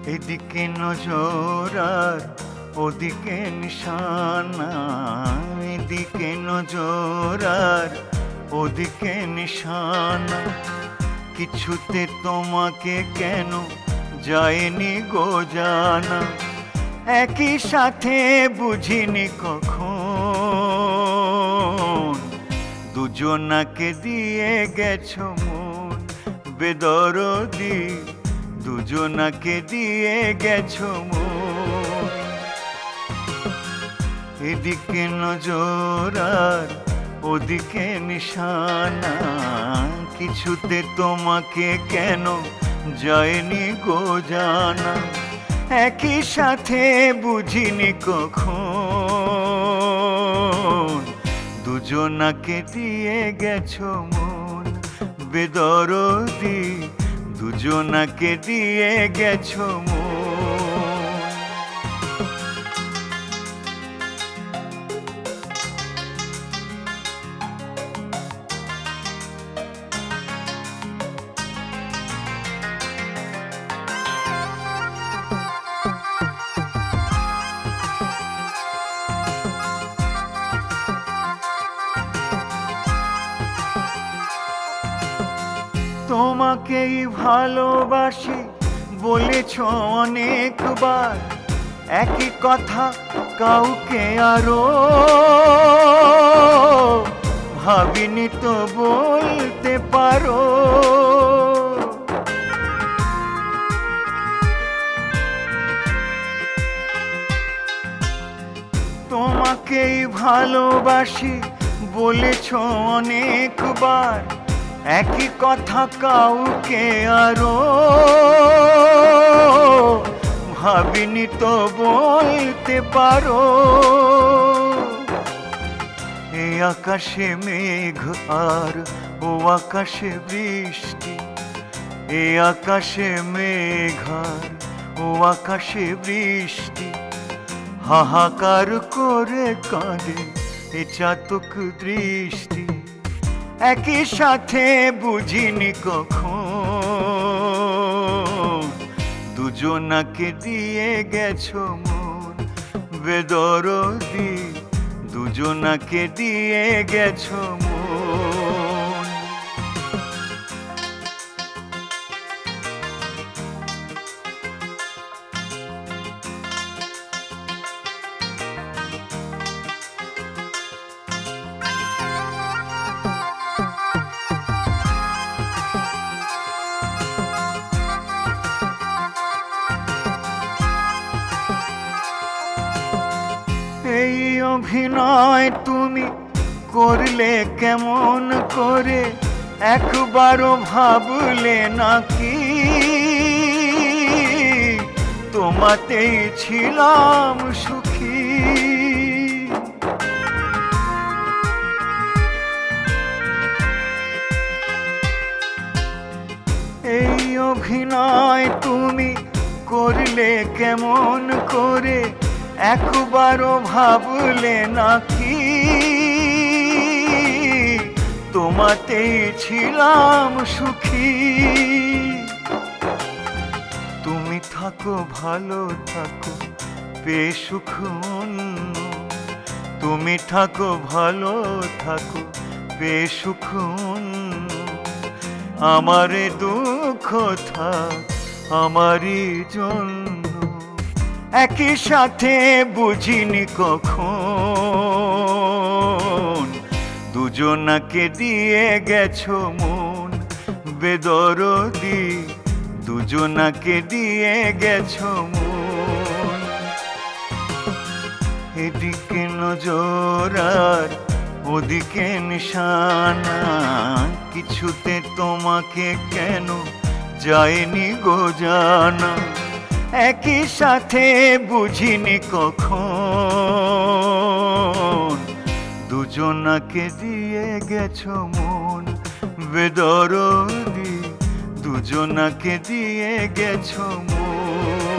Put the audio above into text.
এদিকে নজর আর ওদিকে নিশানা, এদিকে নজর আর ওদিকে নিশানা, কিছুতে তোমাকে কেন যায়নি গো জানা। একই সাথে বুঝিনি কখন, দুজনাকে দিয়ে গেছো মন বেদরদি, দুজনাকে দিয়ে গেছো মন। এদিকে নজর আর ওদিকে নিশানা, কিছুতে তোমাকে কেন যায়নি গো জানা। একই সাথে বুঝিনি কখন, দুজনাকে দিয়ে গেছো মন বেদরদি, দুজনাকে দিয়ে গেছো মন। তোমাকেই ভালোবাসি বলেছ অনেকবার, একই কথা কাউকে আরো ভাবিনি তো বলতে পারো। তোমাকেই ভালোবাসি বলেছ অনেকবার, একই কথা কাউকে আরো ভাবিনি তো বলতে পারো। এই আকাশে মেঘ আর ও আকাশে বৃষ্টি, এই আকাশে মেঘ আর ও আকাশে বৃষ্টি, হাহাকার করে কাঁদে এ চাতক দৃষ্টি। একই সাথে বুঝিনি কখন, দুজনাকে দিয়ে গেছো মন বেদরদি, দুজনাকে দিয়ে গেছো মন। এই অভিনয় তুমি করলে কেমন করে, একবারও ভাবলে নাকি তোমাতেই ছিলাম সুখী। এই অভিনয় তুমি করলে কেমন করে, একবারও ভাবলে নাকি তোমাতেই ছিলাম সুখী। তুমি থাকো ভালো থাকো পেয়ে সুখ অন্য, তুমি থাকো ভালো থাকো পেয়ে সুখ অন্য। আমারে দুঃখ থাক আমারই জন্য, একই সাথে বুঝিনি কখন, দুজনাকে দিয়ে গেছো মন বেদরদি, দুজনাকে দিয়ে গেছো মন। এদিকে নজর আর ওদিকে নিশানা, কিছুতে তোমাকে কেন যায়নি গো জানা। একই সাথে বুঝিনি কখন, দুজনাকে দিয়ে গেছো মন বেদরদি, দুজনাকে দিয়ে গেছো মন।